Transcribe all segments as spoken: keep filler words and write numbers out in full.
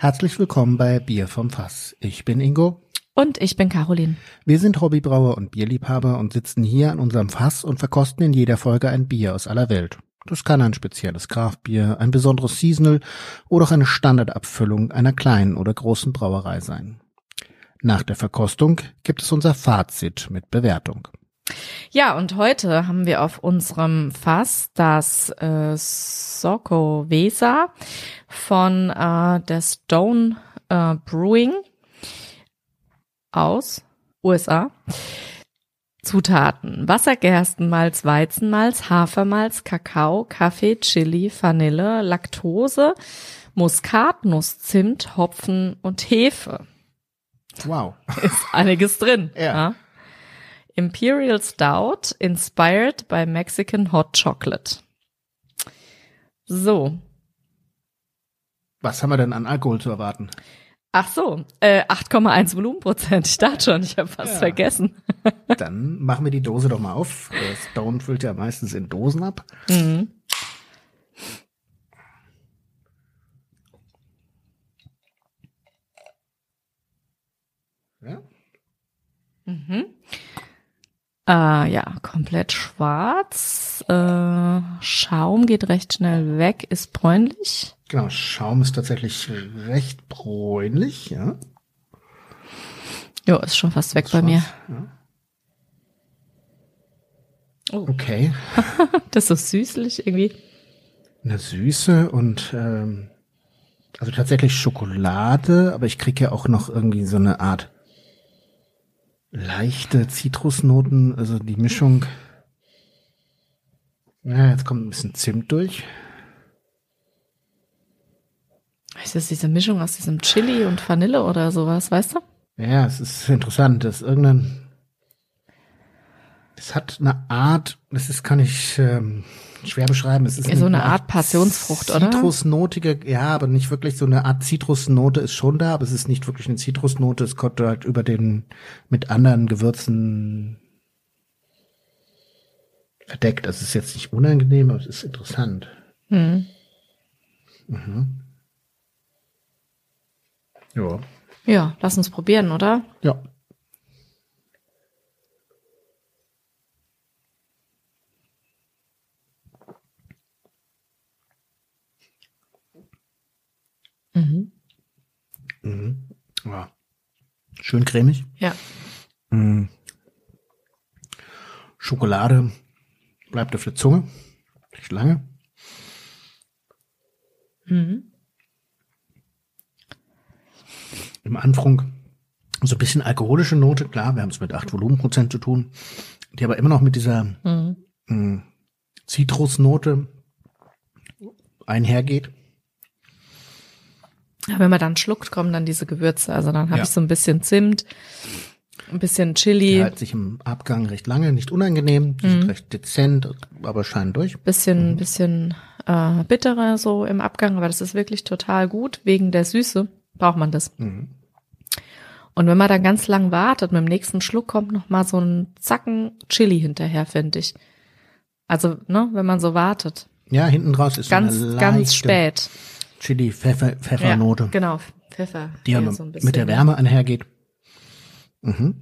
Herzlich willkommen bei Bier vom Fass. Ich bin Ingo. Und ich bin Caroline. Wir sind Hobbybrauer und Bierliebhaber und sitzen hier an unserem Fass und verkosten in jeder Folge ein Bier aus aller Welt. Das kann ein spezielles Craftbier, ein besonderes Seasonal oder auch eine Standardabfüllung einer kleinen oder großen Brauerei sein. Nach der Verkostung gibt es unser Fazit mit Bewertung. Ja, und heute haben wir auf unserem Fass das äh, Soko Vesa von äh, der Stone äh, Brewing aus U S A. Zutaten: Wasser, Gerstenmalz, Weizenmalz, Hafermalz, Kakao, Kaffee, Chili, Vanille, Laktose, Muskatnuss, Zimt, Hopfen und Hefe. Wow. Ist einiges drin. Ja. Ja. Imperial Stout, inspired by Mexican Hot Chocolate. So. Was haben wir denn an Alkohol zu erwarten? Ach so, äh, acht Komma eins Volumenprozent. Ich dachte schon, ich habe was Ja. vergessen. Dann machen wir die Dose doch mal auf. Der Stone füllt ja meistens in Dosen ab. Mhm. Ja. Mhm. Äh, ja, komplett schwarz. Äh, Schaum geht recht schnell weg, ist bräunlich. Genau, Schaum ist tatsächlich recht bräunlich, ja. Jo, ist schon fast weg bei Schwarz, mir. Ja. Oh. Okay, Das ist so süßlich irgendwie. eine Süße und ähm, also tatsächlich Schokolade, aber ich kriege ja auch noch irgendwie so eine Art leichte Zitrusnoten, also die Mischung. Ja, jetzt kommt ein bisschen Zimt durch. Ist das diese Mischung aus diesem Chili und Vanille oder sowas, weißt du? Ja, es ist interessant, das ist irgendein, es hat eine Art, das ist, kann ich ähm, schwer beschreiben, es ist Ja, so eine Art Passionsfrucht, oder? Zitrusnotige, ja, aber nicht wirklich so eine Art Zitrusnote ist schon da, aber es ist nicht wirklich eine Zitrusnote, es kommt halt über den, mit anderen Gewürzen verdeckt, das ist jetzt nicht unangenehm, aber es ist interessant. Hm. Mhm. Ja. Ja, lass uns probieren, oder? Ja. Mhm. Mhm. Ja. Schön cremig. Ja. Mhm. Schokolade bleibt auf der Zunge. Nicht lange. Mhm. Im Anfang so ein bisschen alkoholische Note. Klar, wir haben es mit acht Volumenprozent zu tun. Die aber immer noch mit dieser Mhm. mh, Zitrusnote einhergeht. Ja, wenn man dann schluckt, kommen dann diese Gewürze. Also dann habe Ja. ich so ein bisschen Zimt, ein bisschen Chili, Die hält sich im Abgang recht lange, nicht unangenehm. Die sind recht dezent, aber scheinen durch. bisschen, mhm. bisschen äh, bittere so im Abgang, aber das ist wirklich total gut. Wegen der Süße braucht man das. Mhm. Und wenn man dann ganz lang wartet, mit dem nächsten Schluck kommt noch mal so ein Zacken Chili hinterher, finde ich. Also, ne, wenn man so wartet. Ja, hinten draus ist Ganz, so eine ganz leichte spät. Chili, Pfeffer, Pfeffernote, Ja, genau, Pfeffer. die eher ja so ein bisschen. mit der Wärme einhergeht. Mhm.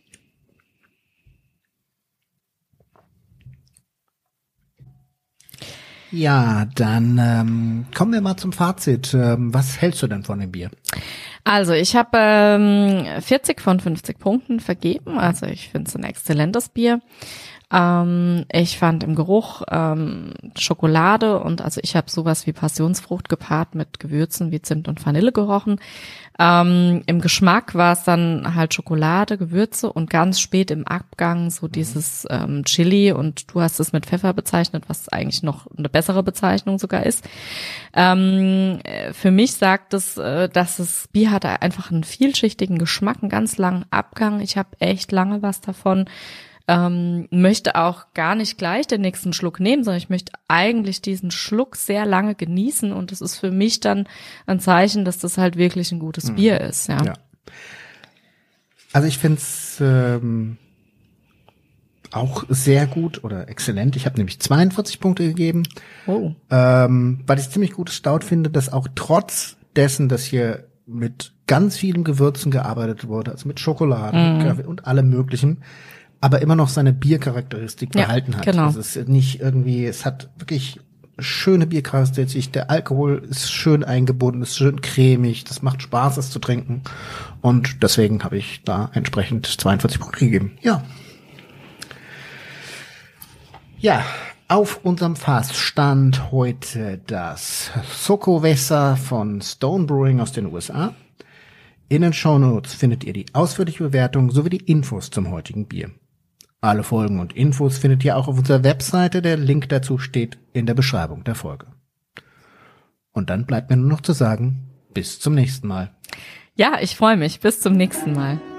Ja, dann ähm, kommen wir mal zum Fazit. Ähm, was hältst du denn von dem Bier? Also ich habe ähm, vierzig von fünfzig Punkten vergeben. Also ich finde es ein exzellentes Bier. Ähm, ich fand im Geruch ähm, Schokolade und also ich habe sowas wie Passionsfrucht gepaart mit Gewürzen wie Zimt und Vanille gerochen. Ähm, im Geschmack war es dann halt Schokolade, Gewürze und ganz spät im Abgang so dieses ähm, Chili und du hast es mit Pfeffer bezeichnet, was eigentlich noch eine bessere Bezeichnung sogar ist. Ähm, für mich sagt es, äh, dass das Bier hat einfach einen vielschichtigen Geschmack, einen ganz langen Abgang. Ich habe echt lange was davon. Ähm, möchte auch gar nicht gleich den nächsten Schluck nehmen, sondern ich möchte eigentlich diesen Schluck sehr lange genießen und das ist für mich dann ein Zeichen, dass das halt wirklich ein gutes mhm. Bier ist. Ja. ja. Also ich finde es ähm, auch sehr gut oder exzellent. Ich habe nämlich zweiundvierzig Punkte gegeben, oh. ähm, weil ich ziemlich gutes Stout finde, dass auch trotz dessen, dass hier mit ganz vielen Gewürzen gearbeitet wurde, also mit Schokolade Mm. mit Kaffee und allem Möglichen, aber immer noch seine Biercharakteristik Ja, behalten hat. genau. Also es ist nicht irgendwie, es hat wirklich schöne Biercharakteristik, der Alkohol ist schön eingebunden, ist schön cremig, das macht Spaß, es zu trinken. Und deswegen habe ich da entsprechend zweiundvierzig Punkte gegeben. Ja. Ja, auf unserem Fass stand heute das Soko-Wässer von Stone Brewing aus den U S A. In den Shownotes findet ihr die ausführliche Bewertung sowie die Infos zum heutigen Bier. Alle Folgen und Infos findet ihr auch auf unserer Webseite. Der Link dazu steht in der Beschreibung der Folge. Und dann bleibt mir nur noch zu sagen, bis zum nächsten Mal. Ja, ich freue mich. Bis zum nächsten Mal.